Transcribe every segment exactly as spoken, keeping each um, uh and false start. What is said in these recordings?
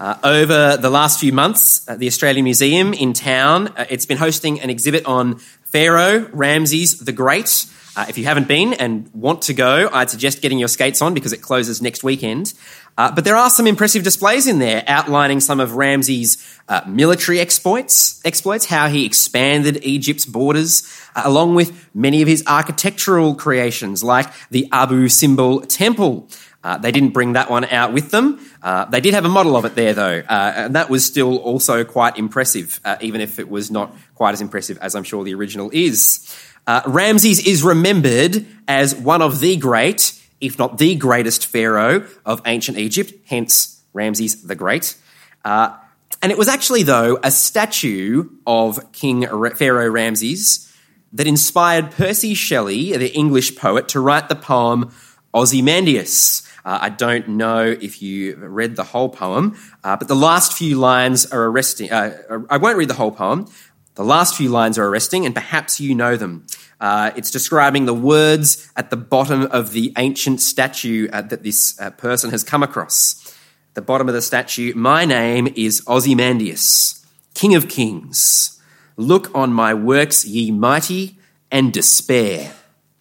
Uh, over the last few months, uh, the Australian Museum in town, uh, it's been hosting an exhibit on Pharaoh Ramses the Great. Uh, if you haven't been and want to go, I'd suggest getting your skates on because it closes next weekend. Uh, but there are some impressive displays in there outlining some of Ramses' uh, military exploits, exploits, how he expanded Egypt's borders, uh, along with many of his architectural creations like the Abu Simbel Temple. Uh, they didn't bring that one out with them. Uh, they did have a model of it there, though, uh, and that was still also quite impressive, uh, even if it was not quite as impressive as I'm sure the original is. Uh, Ramses is remembered as one of the great, if not the greatest pharaoh of ancient Egypt, hence Ramses the Great. Uh, and it was actually, though, a statue of King Pharaoh Ramses that inspired Percy Shelley, the English poet, to write the poem Ozymandias. Uh, I don't know if you read the whole poem, uh, but the last few lines are arresting. Uh, I won't read the whole poem. The last few lines are arresting, and perhaps you know them. Uh, it's describing the words at the bottom of the ancient statue uh, that this uh, person has come across. At the bottom of the statue, "My name is Ozymandias, King of Kings. Look on my works, ye mighty, and despair.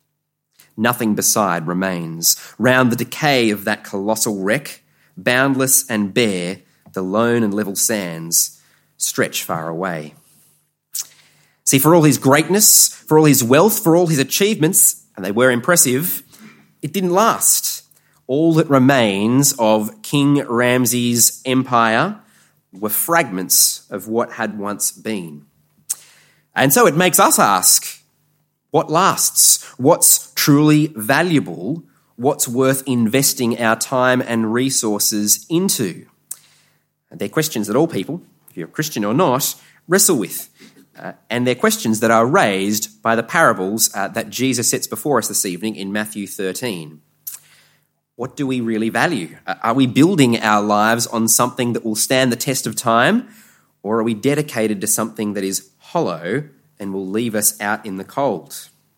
Nothing beside remains. Round the decay of that colossal wreck, boundless and bare, the lone and level sands stretch far away." See, for all his greatness, for all his wealth, for all his achievements, and they were impressive, it didn't last. All that remains of King Ramses' empire were fragments of what had once been. And so it makes us ask, what lasts? What's truly valuable? What's worth investing our time and resources into? And they're questions that all people, if you're a Christian or not, wrestle with. Uh, and they're questions that are raised by the parables uh, that Jesus sets before us this evening in Matthew thirteen. What do we really value? Uh, are we building our lives on something that will stand the test of time, or are we dedicated to something that is hollow and will leave us out in the cold?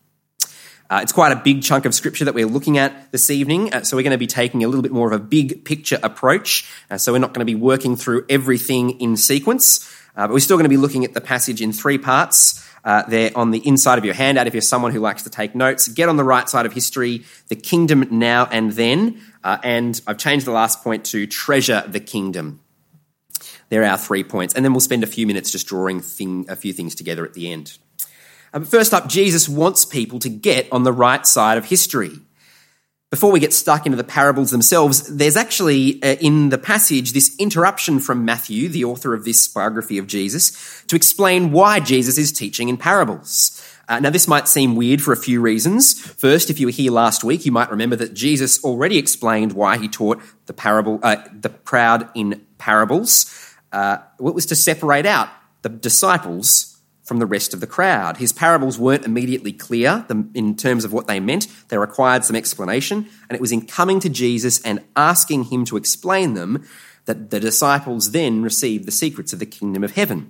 Uh, it's quite a big chunk of scripture that we're looking at this evening, uh, so we're going to be taking a little bit more of a big picture approach. Uh, so we're not going to be working through everything in sequence. Uh, but we're still going to be looking at the passage in three parts. Uh, there on the inside of your handout, if you're someone who likes to take notes, get on the right side of history, the kingdom now and then, uh, and I've changed the last point to treasure the kingdom. There are our three points, and then we'll spend a few minutes just drawing thing, a few things together at the end. Uh, but first up, Jesus wants people to get on the right side of history. Before we get stuck into the parables themselves, there's actually uh, in the passage this interruption from Matthew, the author of this biography of Jesus, to explain why Jesus is teaching in parables. Uh, now, this might seem weird for a few reasons. First, if you were here last week, you might remember that Jesus already explained why he taught the parable, uh, the crowd in parables. Uh, it was to separate out the disciples from the rest of the crowd. His parables weren't immediately clear in terms of what they meant. They required some explanation, and it was in coming to Jesus and asking him to explain them that the disciples then received the secrets of the kingdom of heaven.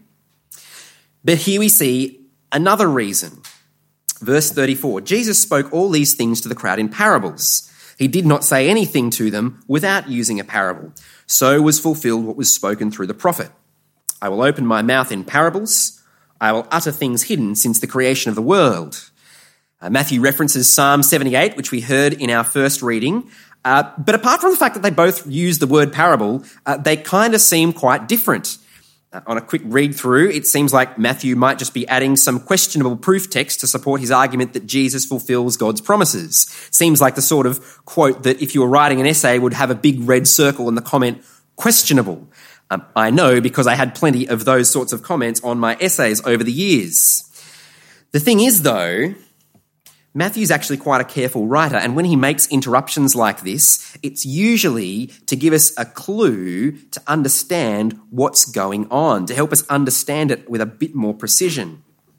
But here we see another reason. Verse thirty-four, Jesus spoke all these things to the crowd in parables. He did not say anything to them without using a parable. So was fulfilled what was spoken through the prophet. I will open my mouth in parables. I will utter things hidden since the creation of the world. Uh, Matthew references Psalm seventy-eight, which we heard in our first reading. Uh, but apart from the fact that they both use the word parable, uh, they kind of seem quite different. Uh, on a quick read through, it seems like Matthew might just be adding some questionable proof text to support his argument that Jesus fulfills God's promises. Seems like the sort of quote that if you were writing an essay would have a big red circle in the comment, questionable. Um, I know because I had plenty of those sorts of comments on my essays over the years. The thing is, though, Matthew's actually quite a careful writer, and when he makes interruptions like this, it's usually to give us a clue to understand what's going on, to help us understand it with a bit more precision.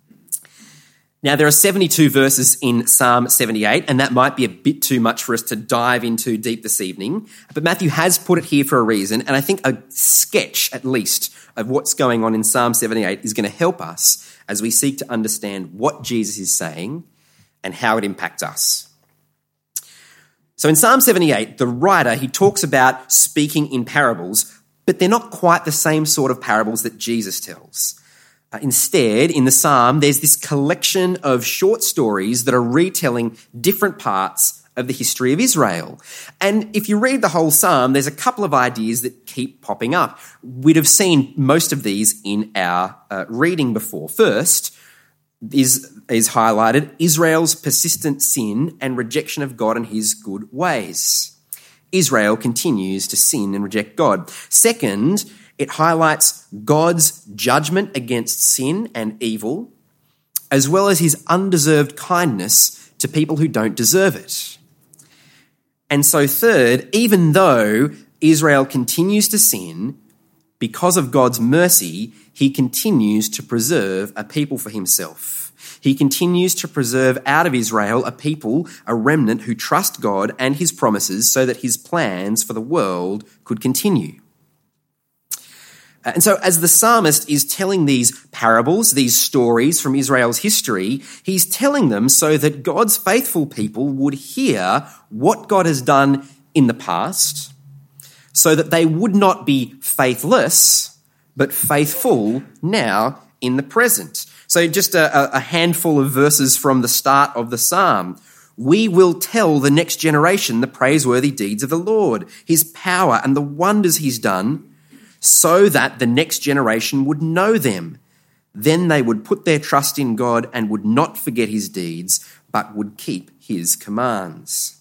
Now, there are seventy-two verses in Psalm seventy-eight, and that might be a bit too much for us to dive into deep this evening, but Matthew has put it here for a reason, and I think a sketch, at least, of what's going on in Psalm seventy-eight is going to help us as we seek to understand what Jesus is saying and how it impacts us. So in Psalm seventy-eight, the writer, he talks about speaking in parables, But they're not quite the same sort of parables that Jesus tells. Uh, instead, in the psalm, there's this collection of short stories that are retelling different parts of the history of Israel. And if you read the whole psalm, there's a couple of ideas that keep popping up. We'd have seen most of these in our uh, reading before. First is, is highlighted Israel's persistent sin and rejection of God and his good ways. Israel continues to sin and reject God. Second, it highlights God's judgment against sin and evil, as well as his undeserved kindness to people who don't deserve it. And so third, even though Israel continues to sin, because of God's mercy, he continues to preserve a people for himself. He continues to preserve out of Israel a people, a remnant who trust God and his promises so that his plans for the world could continue. And so as the psalmist is telling these parables, these stories from Israel's history, he's telling them so that God's faithful people would hear what God has done in the past, so that they would not be faithless, but faithful now in the present. So just a, a handful of verses from the start of the psalm. We will tell the next generation the praiseworthy deeds of the Lord, his power and the wonders he's done, so that the next generation would know them. Then they would put their trust in God and would not forget his deeds, but would keep his commands.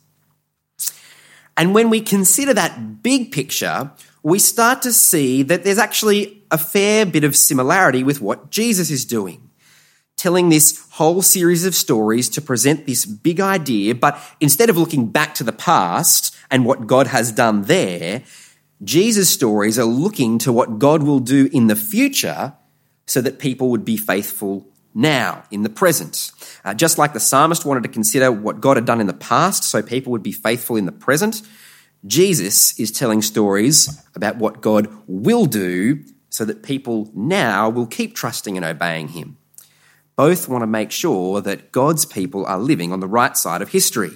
And when we consider that big picture, we start to see that there's actually a fair bit of similarity with what Jesus is doing, telling this whole series of stories to present this big idea, but instead of looking back to the past and what God has done there, Jesus' stories are looking to what God will do in the future so that people would be faithful now, in the present. Uh, just like the psalmist wanted to consider what God had done in the past so people would be faithful in the present, Jesus is telling stories about what God will do so that people now will keep trusting and obeying him. Both want to make sure that God's people are living on the right side of history.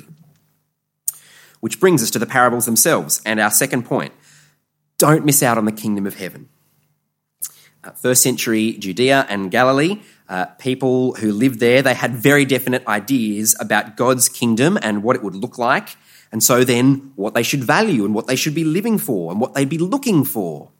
Which brings us to the parables themselves and our second point. Don't miss out on the kingdom of heaven. Uh, first century Judea and Galilee, uh, people who lived there, they had very definite ideas about God's kingdom and what it would look like, and so then what they should value and what they should be living for and what they'd be looking for.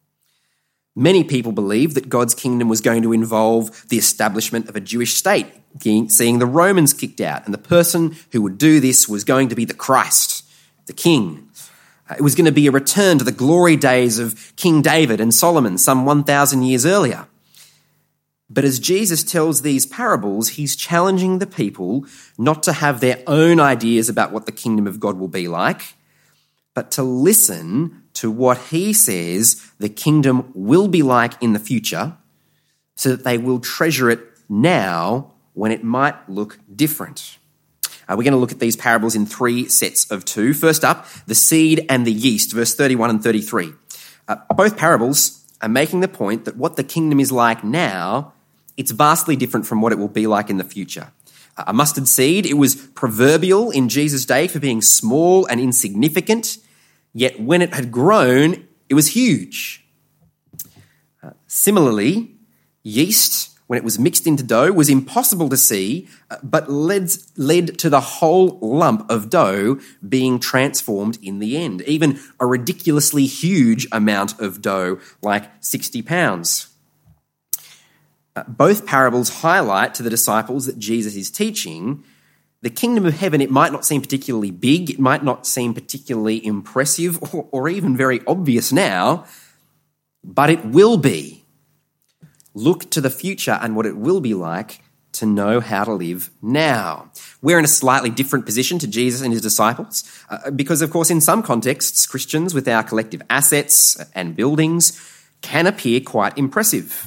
Many people believed that God's kingdom was going to involve the establishment of a Jewish state, seeing the Romans kicked out, and the person who would do this was going to be the Christ, the king. It was going to be a return to the glory days of King David and Solomon some one thousand years earlier. But as Jesus tells these parables, he's challenging the people not to have their own ideas about what the kingdom of God will be like, but to listen to what he says the kingdom will be like in the future so that they will treasure it now when it might look different. Uh, we're going to look at these parables in three sets of two. First up, the seed and the yeast, verse thirty-one and thirty-three. Uh, both parables are making the point that what the kingdom is like now, it's vastly different from what it will be like in the future. Uh, a mustard seed, it was proverbial in Jesus' day for being small and insignificant, yet when it had grown, it was huge. Uh, similarly, yeast, when it was mixed into dough, was impossible to see, but led, led to the whole lump of dough being transformed in the end, even a ridiculously huge amount of dough, like sixty pounds. Uh, both parables highlight to the disciples that Jesus is teaching the kingdom of heaven. It might not seem particularly big, it might not seem particularly impressive or, or even very obvious now, but it will be. Look to the future and what it will be like to know how to live now. We're in a slightly different position to Jesus and his disciples uh, because, of course, in some contexts, Christians with our collective assets and buildings can appear quite impressive.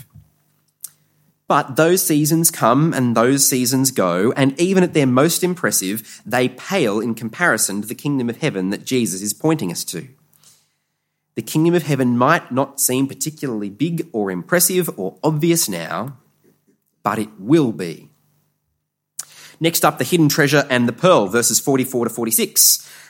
But those seasons come and those seasons go, and even at their most impressive, they pale in comparison to the kingdom of heaven that Jesus is pointing us to. The kingdom of heaven might not seem particularly big or impressive or obvious now, but it will be. Next up, the hidden treasure and the pearl, verses forty-four to forty-six.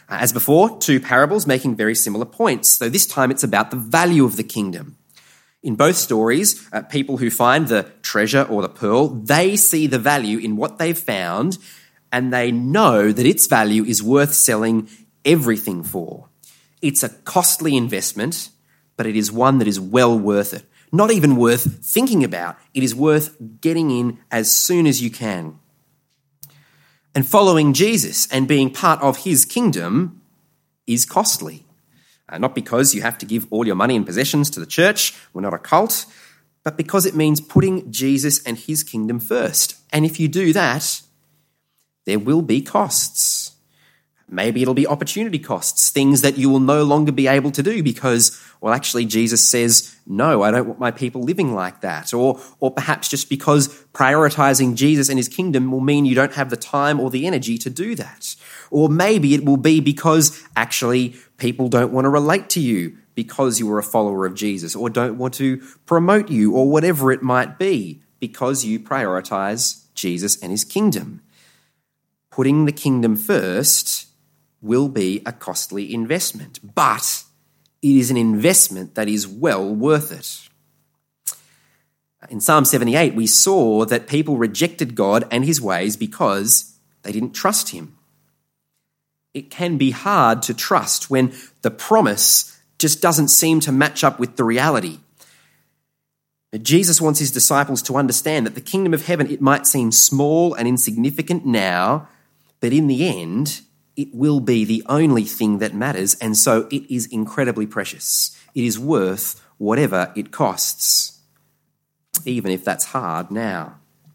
As before, two parables making very similar points. So this time it's about the value of the kingdom. In both stories, uh, people who find the treasure or the pearl, they see the value in what they've found, and they know that its value is worth selling everything for. It's a costly investment, but it is one that is well worth it. Not even worth thinking about. It is worth getting in as soon as you can. And following Jesus and being part of his kingdom is costly. Uh, not because you have to give all your money and possessions to the church, we're not a cult, but because it means putting Jesus and his kingdom first. And if you do that, there will be costs. Maybe it'll be opportunity costs, things that you will no longer be able to do because, well, actually Jesus says, no, I don't want my people living like that. Or, or perhaps just because prioritizing Jesus and his kingdom will mean you don't have the time or the energy to do that. Or maybe it will be because actually people don't want to relate to you because you are a follower of Jesus, or don't want to promote you, or whatever it might be, because you prioritize Jesus and his kingdom. Putting the kingdom first will be a costly investment, but it is an investment that is well worth it. In Psalm seventy-eight, we saw that people rejected God and his ways because they didn't trust him. It can be hard to trust when the promise just doesn't seem to match up with the reality. But Jesus wants his disciples to understand that the kingdom of heaven, it might seem small and insignificant now, but in the end, it will be the only thing that matters, and so it is incredibly precious. It is worth whatever it costs, even if that's hard now.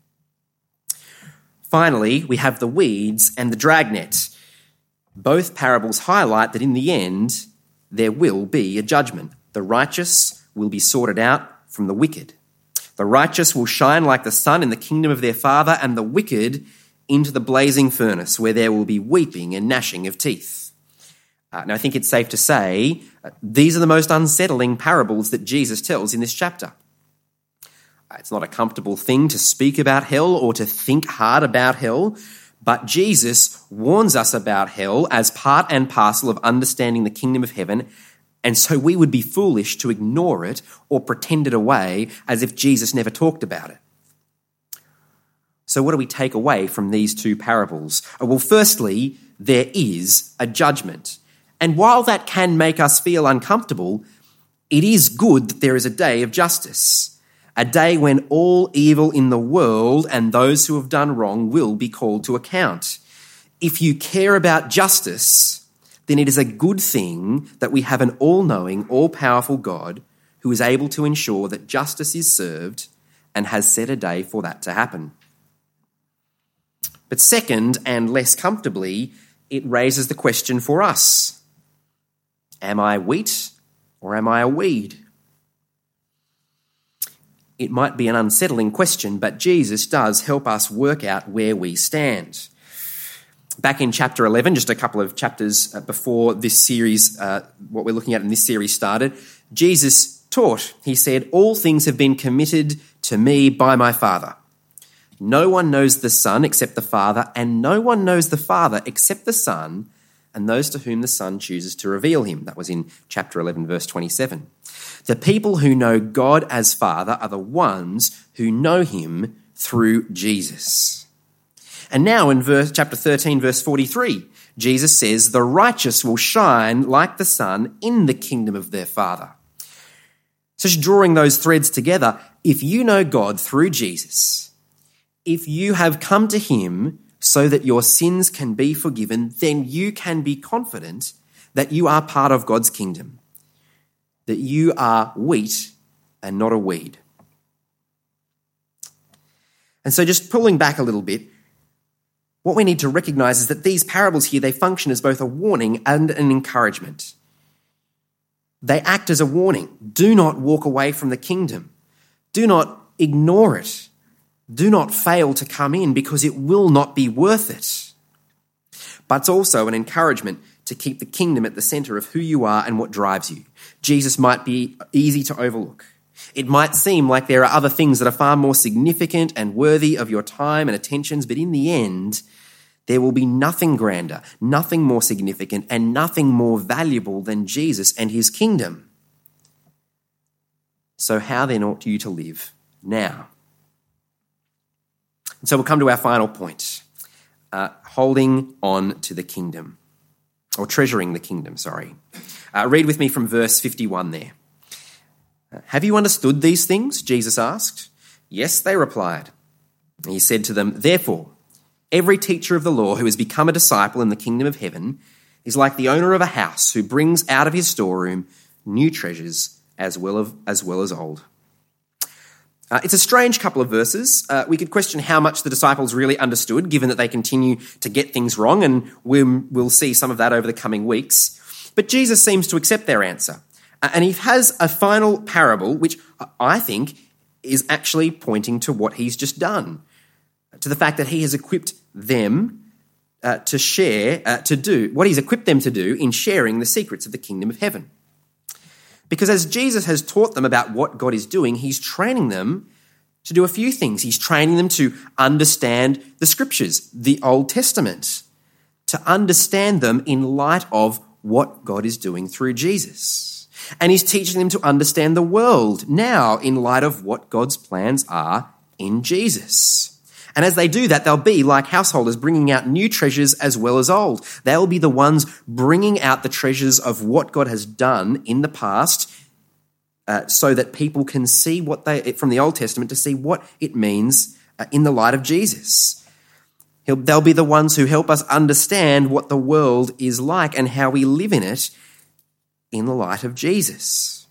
Finally, we have the weeds and the dragnet. Both parables highlight that in the end, there will be a judgment. The righteous will be sorted out from the wicked. The righteous will shine like the sun in the kingdom of their Father, and the wicked into the blazing furnace, where there will be weeping and gnashing of teeth. Uh, now, I think it's safe to say uh, these are the most unsettling parables that Jesus tells in this chapter. Uh, it's not a comfortable thing to speak about hell or to think hard about hell, but Jesus warns us about hell as part and parcel of understanding the kingdom of heaven, and so we would be foolish to ignore it or pretend it away as if Jesus never talked about it. So what do we take away from these two parables? Well, firstly, there is a judgment. And while that can make us feel uncomfortable, it is good that there is a day of justice, a day when all evil in the world and those who have done wrong will be called to account. If you care about justice, then it is a good thing that we have an all-knowing, all-powerful God who is able to ensure that justice is served and has set a day for that to happen. But second, and less comfortably, it raises the question for us. Am I wheat or am I a weed? It might be an unsettling question, but Jesus does help us work out where we stand. Back in chapter eleven, just a couple of chapters before this series, uh, what we're looking at in this series started, Jesus taught. He said, "All things have been committed to me by my Father. No one knows the Son except the Father, and no one knows the Father except the Son, and those to whom the Son chooses to reveal him." That was in chapter eleven, verse twenty-seven. The people who know God as Father are the ones who know him through Jesus. And now in verse, chapter thirteen, verse forty-three, Jesus says, "The righteous will shine like the sun in the kingdom of their Father." So just drawing those threads together, if you know God through Jesus, if you have come to him so that your sins can be forgiven, then you can be confident that you are part of God's kingdom, that you are wheat and not a weed. And so just pulling back a little bit, what we need to recognize is that these parables here, they function as both a warning and an encouragement. They act as a warning. Do not walk away from the kingdom. Do not ignore it. Do not fail to come in, because it will not be worth it. But it's also an encouragement to keep the kingdom at the center of who you are and what drives you. Jesus might be easy to overlook. It might seem like there are other things that are far more significant and worthy of your time and attentions, but in the end, There will be nothing grander, nothing more significant, and nothing more valuable than Jesus and his kingdom. So how then ought you to live now? And so we'll come to our final point, uh, holding on to the kingdom, or treasuring the kingdom, sorry. Uh, read with me from verse fifty-one there. Have you understood these things? Jesus asked. Yes, they replied. He said to them, therefore, every teacher of the law who has become a disciple in the kingdom of heaven is like the owner of a house who brings out of his storeroom new treasures as well, of, as, well as old. Uh, it's a strange couple of verses. Uh, we could question how much the disciples really understood, given that they continue to get things wrong, and we'll, we'll see some of that over the coming weeks. But Jesus seems to accept their answer. Uh, and he has a final parable, which I think is actually pointing to what he's just done, to the fact that he has equipped them uh, to share, uh, to do, what he's equipped them to do in sharing the secrets of the kingdom of heaven. Because as Jesus has taught them about what God is doing, he's training them to do a few things. He's training them to understand the scriptures, the Old Testament, to understand them in light of what God is doing through Jesus. And he's teaching them to understand the world now in light of what God's plans are in Jesus. And as they do that, they'll be like householders bringing out new treasures as well as old. They'll be the ones bringing out the treasures of what God has done in the past uh, so that people can see what they, from the Old Testament, to see what it means uh, in the light of Jesus. He'll, they'll be the ones who help us understand what the world is like and how we live in it in the light of Jesus.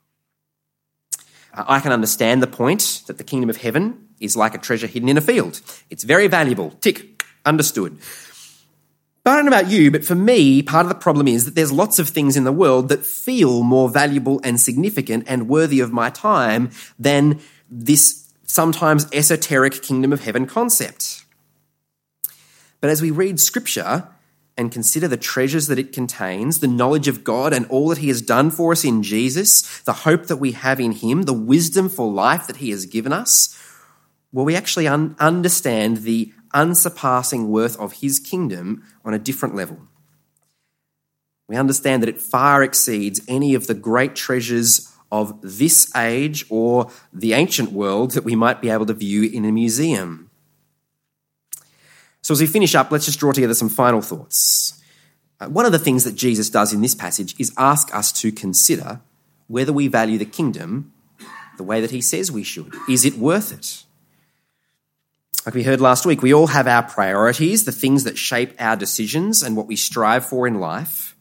Uh, I can understand the point that the kingdom of heaven is like a treasure hidden in a field. It's very valuable. Tick. Understood. But I don't know about you, but for me, part of the problem is that there's lots of things in the world that feel more valuable and significant and worthy of my time than this sometimes esoteric kingdom of heaven concept. But as we read scripture and consider the treasures that it contains, the knowledge of God and all that he has done for us in Jesus, the hope that we have in him, the wisdom for life that he has given us, well, we actually un- understand the unsurpassing worth of his kingdom on a different level. We understand that it far exceeds any of the great treasures of this age or the ancient world that we might be able to view in a museum. So as we finish up, let's just draw together some final thoughts. Uh, one of the things that Jesus does in this passage is ask us to consider whether we value the kingdom the way that he says we should. Is it worth it? Like we heard last week, we all have our priorities, the things that shape our decisions and what we strive for in life.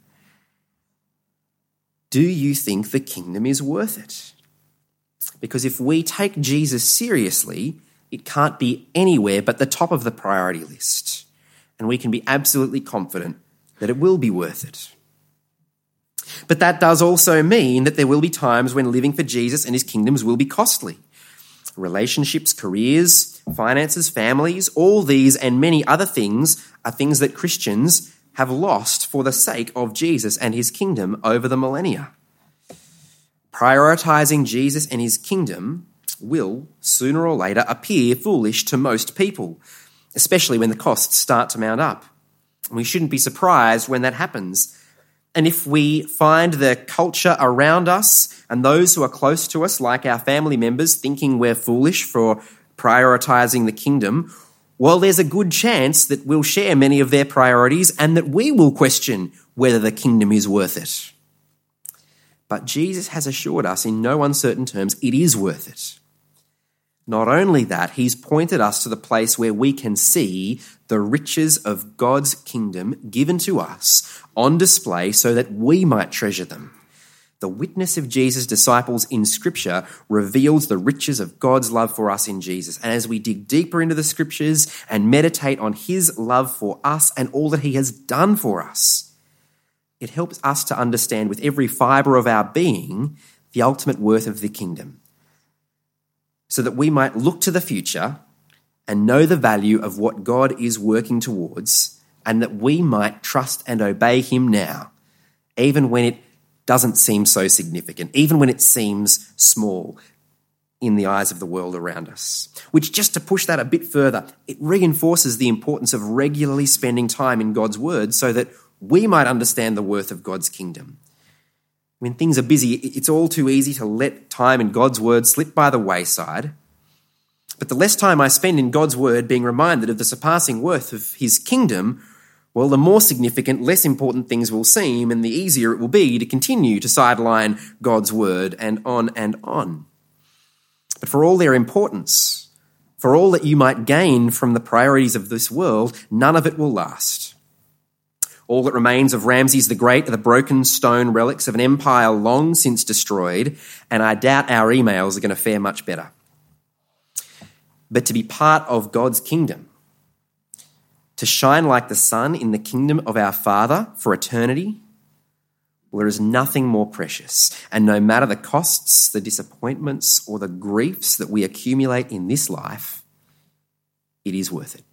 Do you think the kingdom is worth it? Because if we take Jesus seriously, it can't be anywhere but the top of the priority list. And we can be absolutely confident that it will be worth it. But that does also mean that there will be times when living for Jesus and his kingdoms will be costly. Relationships, careers, finances, families, all these and many other things are things that Christians have lost for the sake of Jesus and his kingdom over the millennia. Prioritizing Jesus and his kingdom will, sooner or later, appear foolish to most people, especially when the costs start to mount up. We shouldn't be surprised when that happens. And if we find the culture around us and those who are close to us, like our family members, thinking we're foolish for prioritizing the kingdom, well, there's a good chance that we'll share many of their priorities and that we will question whether the kingdom is worth it. But Jesus has assured us in no uncertain terms it is worth it. Not only that, he's pointed us to the place where we can see the riches of God's kingdom given to us on display so that we might treasure them. The witness of Jesus' disciples in Scripture reveals the riches of God's love for us in Jesus. And as we dig deeper into the Scriptures and meditate on his love for us and all that he has done for us, it helps us to understand with every fibre of our being the ultimate worth of the kingdom, so that we might look to the future and know the value of what God is working towards, and that we might trust and obey him now, even when it doesn't seem so significant, even when it seems small, in the eyes of the world around us. Which, just to push that a bit further, it reinforces the importance of regularly spending time in God's word so that we might understand the worth of God's kingdom. When things are busy, it's all too easy to let time in God's word slip by the wayside. But the less time I spend in God's word being reminded of the surpassing worth of his kingdom, well, the more significant, less important things will seem, and the easier it will be to continue to sideline God's word, and on and on. But for all their importance, for all that you might gain from the priorities of this world, none of it will last. All that remains of Ramses the Great are the broken stone relics of an empire long since destroyed, and I doubt our emails are going to fare much better. But to be part of God's kingdom, to shine like the sun in the kingdom of our Father for eternity, well, there is nothing more precious. And no matter the costs, the disappointments, or the griefs that we accumulate in this life, it is worth it.